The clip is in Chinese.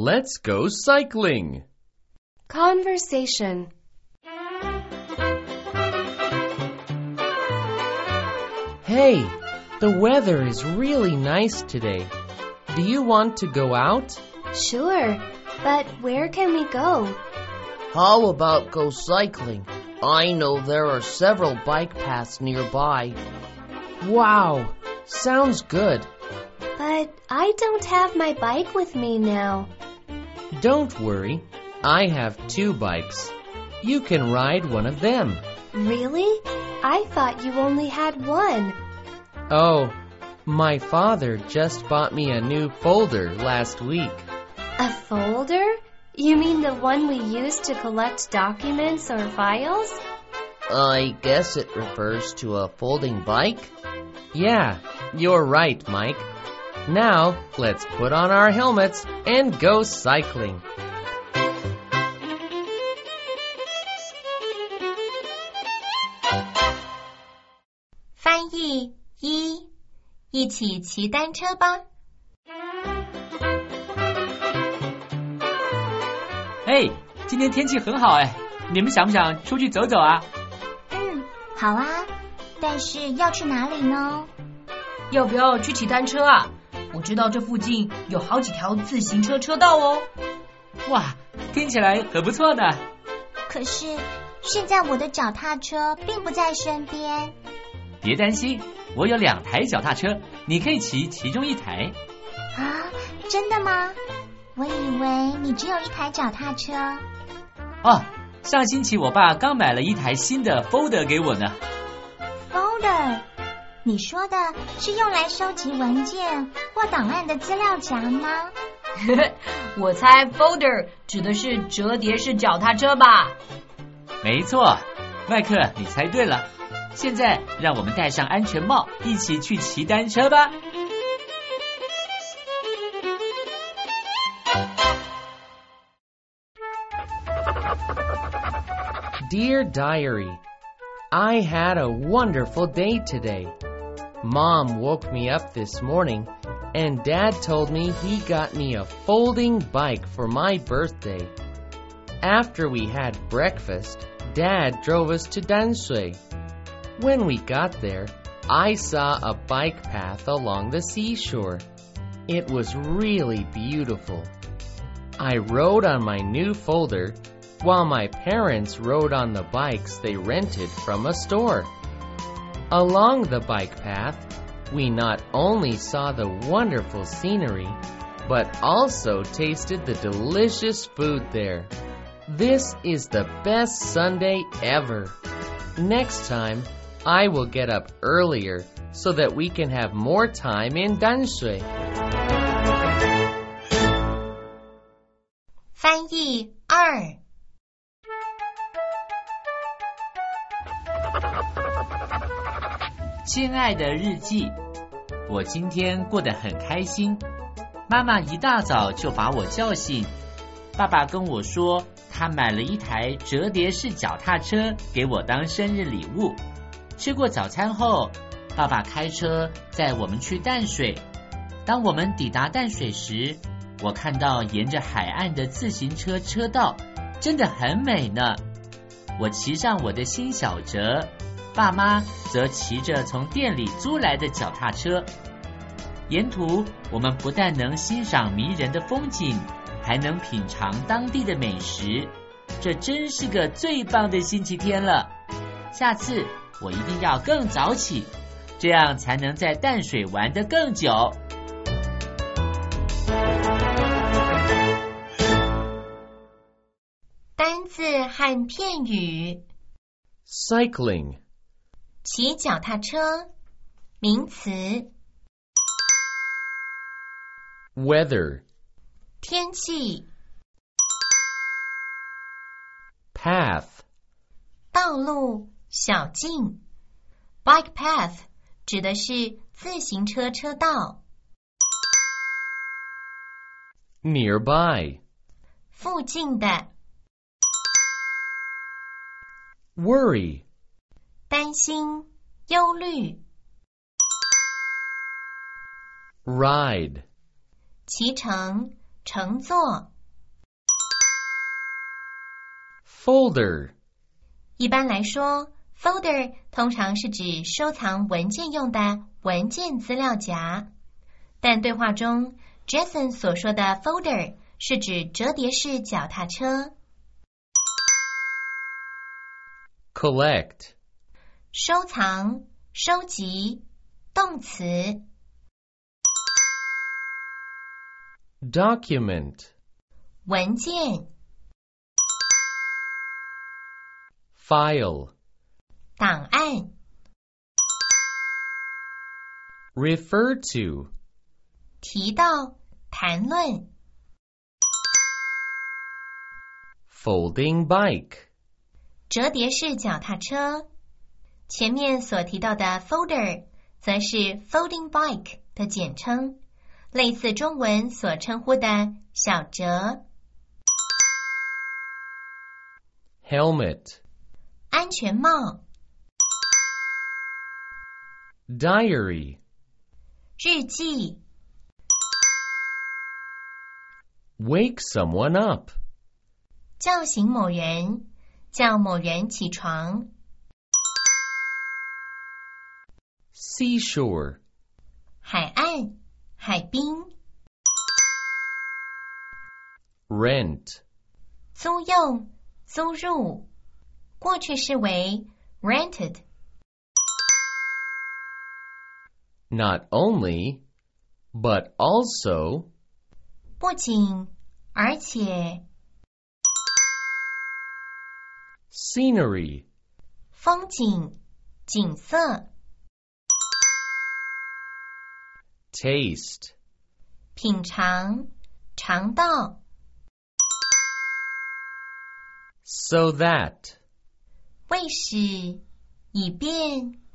Let's go cycling. Conversation. Hey, the weather is really nice today. Do you want to go out? Sure, but where can we go? How about go cycling? I know there are several bike paths nearby. Wow, sounds good. But I don't have my bike with me now. Don't worry, I have 2 bikes. You can ride one of them. Really? I thought you only had one. Oh, my father just bought me a new folder last week. A folder? You mean the one we use to collect documents or files? I guess it refers to a folding bike. Yeah, you're right, Mike. Now, let's put on our helmets and go cycling. 翻译1，一起骑单车吧。 嘿，今天天气很好哎，你们想不想出去走走啊？ 好啊，但是要去哪里呢？ 要不要去骑单车啊？我知道这附近有好几条自行车车道哦。 哇，听起来很不错呢。 可是现在我的脚踏车并不在身边。 别担心，我有2台脚踏车，你可以骑其中1台。 啊，真的吗？我以为你只有1台脚踏车。 哦，上星期我爸刚买了1台新的 folder 给我呢。 folder？ 你说的是用来收集文件或档案的资料夹吗？ 我猜 folder 指的是折叠式脚踏车吧？ 没错，麦克，你猜对了。现在让我们戴上安全帽，一起去骑单车吧。 Dear Diary, I had a wonderful day today. Mom woke me up this morning, and Dad told me he got me a folding bike for my birthday. After we had breakfast, Dad drove us to Danshui. When we got there, I saw a bike path along the seashore. It was really beautiful. I rode on my new folder, while my parents rode on the bikes they rented from a store. Along the bike path, we not only saw the wonderful scenery, but also tasted the delicious food there. This is the best Sunday ever. Next time, I will get up earlier so that we can have more time in Danshui. 翻译2。 亲爱的日记，我今天过得很开心。妈妈一大早就把我叫醒，爸爸跟我说他买了1台折叠式脚踏车给我当生日礼物。吃过早餐后，爸爸开车载我们去淡水。当我们抵达淡水时，我看到沿着海岸的自行车车道真的很美呢。我骑上我的新小折，爸妈则骑着从店里租来的脚踏车。沿途我们不但能欣赏迷人的风景，还能品尝当地的美食，这真是个最棒的星期天了。下次我一定要更早起，这样才能在淡水玩得更久。 单字和片语。 Cycling. 骑脚踏车。名词。 Weather. 天气。 Path. 道路、小径。 Bike path 指的是自行车车道。 Nearby. 附近的。 Worry. 担心、忧虑。 Ride. 骑乘、乘坐。 folder, 一般来说 ，folder 通常是指收藏文件用的文件资料夹，但对话中 Jason 所说的 folder 是指折叠式脚踏车。 collect, 收藏、收集，动词。 document, 文件、 file, 档案、 refer to, 提到、谈论、 folding bike, 折叠式脚踏车。前面所提到的 folder 则是 folding bike 的简称，类似中文所称呼的小折。 helmet, 安全帽、 diary, 日记、 wake someone up, 叫醒某人、叫某人起床。 seashore, 海岸、海滨、 rent, 租用、租入，过去式为 rented。 not only, but also, 不仅，而且， scenery, 风景、景色、 taste, 品尝、尝到、 so that, 为使、以便、